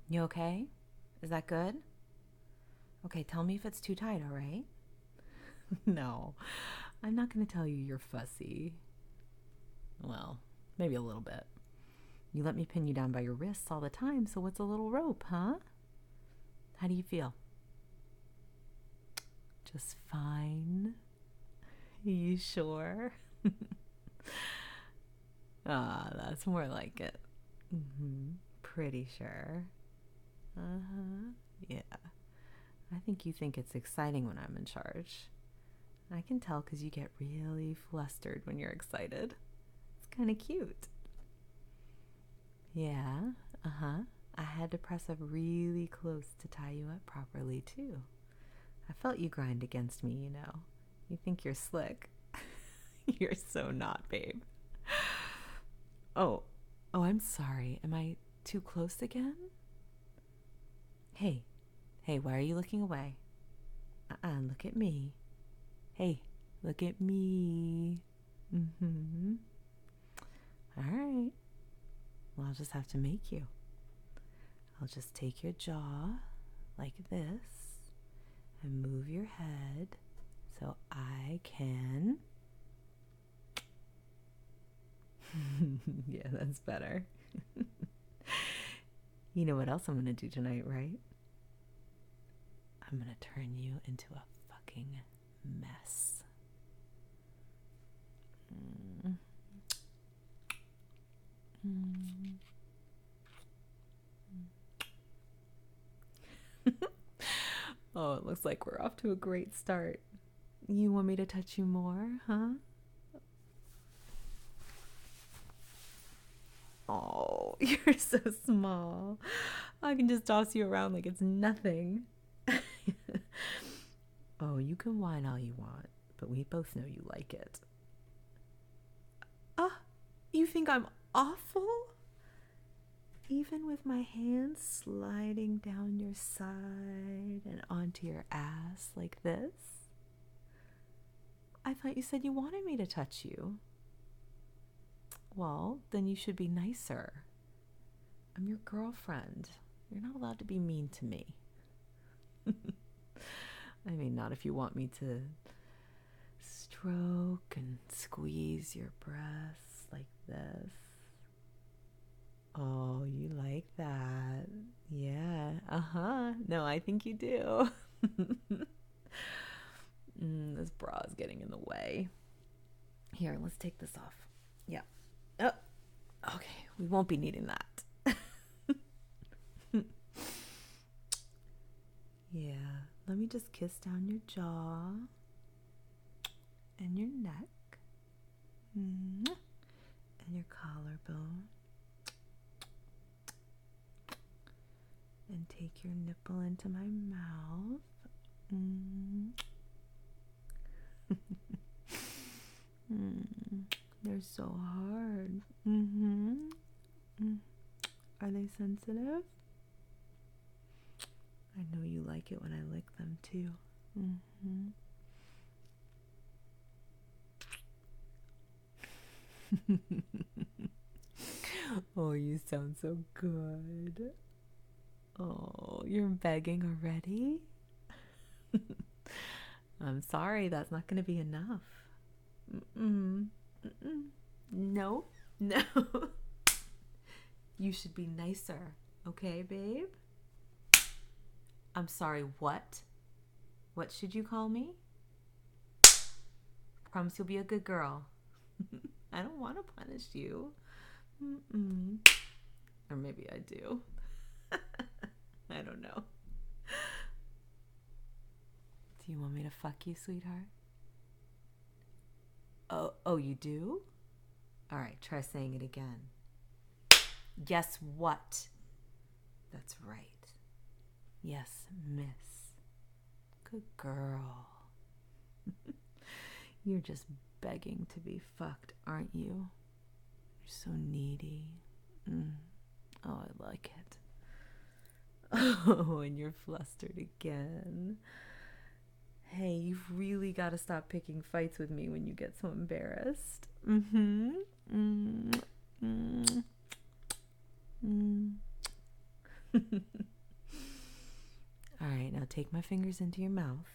You okay? Is that good? Okay, tell me if it's too tight, all right? No, I'm not going to tell you you're fussy. Well, maybe a little bit. You let me pin you down by your wrists all the time, so what's a little rope, huh? How do you feel? Just fine. You sure? That's more like it. Pretty sure. Uh-huh. Yeah. I think you think it's exciting when I'm in charge. I can tell because you get really flustered when you're excited. It's kind of cute. Yeah, uh-huh. I had to press up really close to tie you up properly, too. I felt you grind against me, you know. You think you're slick. You're so not, babe. Oh, oh, I'm sorry. Am I too close again? Hey, hey, why are you looking away? Look at me. Hey, look at me. Mm-hmm. All right. Well, I'll just have to make you. I'll just take your jaw like this and move your head so I can. Yeah, that's better. You know what else I'm going to do tonight, right? I'm going to turn you into a fucking mess. Oh, it looks like we're off to a great start. You want me to touch you more, huh? Oh, you're so small. I can just toss you around like it's nothing. Oh, you can whine all you want, but we both know you like it. Ah, you think I'm awful? Even with my hands sliding down your side and onto your ass like this? I thought you said you wanted me to touch you. Well, then you should be nicer. I'm your girlfriend. You're not allowed to be mean to me. I mean, not if you want me to stroke and squeeze your breasts like this. Oh, you like that. Yeah, uh-huh. No, I think you do. This bra is getting in the way. Here, let's take this off. Yeah. Oh, okay, we won't be needing that. Yeah, let me just kiss down your jaw and your neck and your collarbone and take your nipple into my mouth. They're so hard. Are they sensitive? I know you like it when I lick them too. Oh, you sound so good. Oh, you're begging already? I'm sorry, that's not going to be enough. No, no. You should be nicer, okay, babe? I'm sorry, what? What should you call me? Promise you'll be a good girl. I don't want to punish you. Or maybe I do. I don't know. Do you want me to fuck you, sweetheart? Oh, you do? All right, try saying it again. Yes, what? That's right. Yes, miss. Good girl. You're just begging to be fucked, aren't you? You're so needy. Oh, I like it. Oh, and you're flustered again. Hey, you've really got to stop picking fights with me when you get so embarrassed. All right, now take my fingers into your mouth.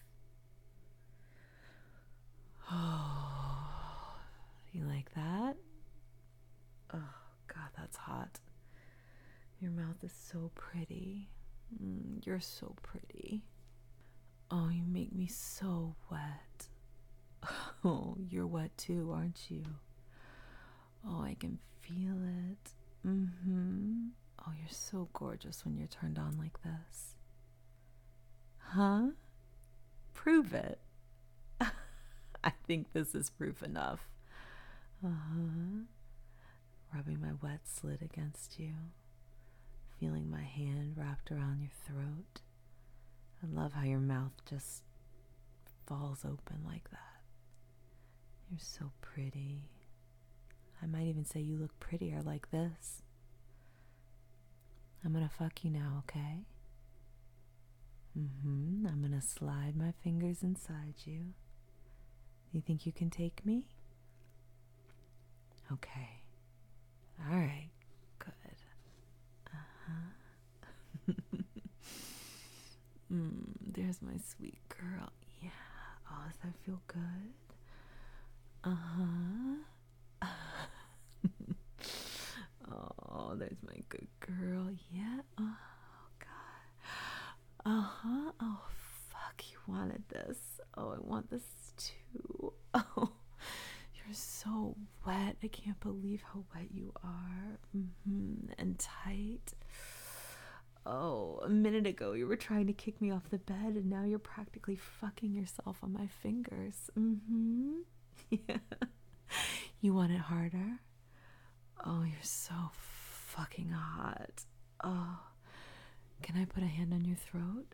Oh, you like that? Oh, God, that's hot. Your mouth is so pretty. You're so pretty. Oh, you make me so wet. Oh, you're wet too, aren't you? Oh, I can feel it. Oh, you're so gorgeous when you're turned on like this. Huh? Prove it. I think this is proof enough. Rubbing my wet slit against you. Feeling my hand wrapped around your throat. I love how your mouth just falls open like that. You're so pretty. I might even say you look prettier like this. I'm gonna fuck you now, okay? I'm gonna slide my fingers inside you. You think you can take me? Okay. All right. Good. There's my sweet girl. Yeah. Oh, does that feel good? Oh, there's my good girl. Yeah. Oh, God. Oh, fuck. You wanted this. Oh, I want this too. Oh, you're so wet. I can't believe how wet you are. And tight. Oh, a minute ago you were trying to kick me off the bed and now you're practically fucking yourself on my fingers. Yeah. You want it harder? Oh, you're so fucking hot. Oh, can I put a hand on your throat?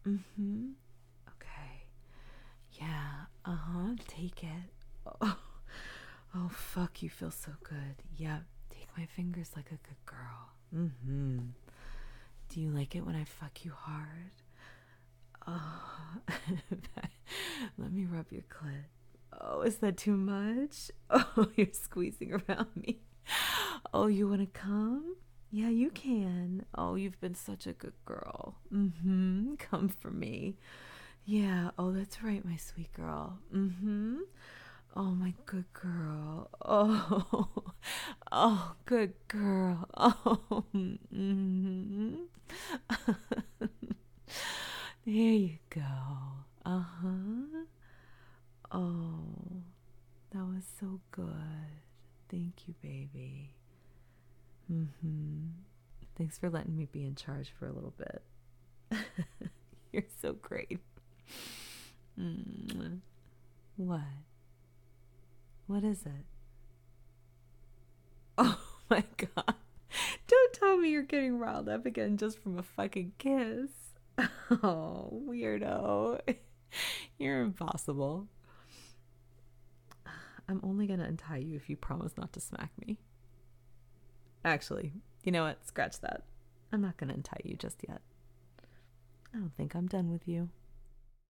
Okay. Yeah, take it. Oh, fuck, you feel so good. Yeah, take my fingers like a good girl. Do you like it when I fuck you hard? Oh, let me rub your clit. Oh, is that too much? Oh, you're squeezing around me. Oh, you want to come? Yeah, you can. Oh, you've been such a good girl. Come for me. Yeah, oh, that's right, my sweet girl. Oh, my good girl. Oh, oh, good girl. Oh, there you go. Oh, that was so good. Thank you, baby. Thanks for letting me be in charge for a little bit. You're so great. What? What is it? Oh my God. Don't tell me you're getting riled up again just from a fucking kiss. Oh, weirdo. You're impossible. I'm only gonna untie you if you promise not to smack me. Actually, you know what? Scratch that. I'm not gonna untie you just yet. I don't think I'm done with you.